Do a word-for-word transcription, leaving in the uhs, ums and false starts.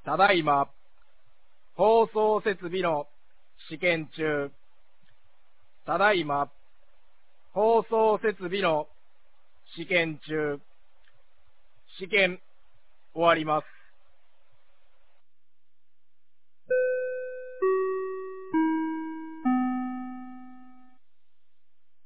ただいま、放送設備の試験中。ただいま、放送設備の試験中。試験終わります。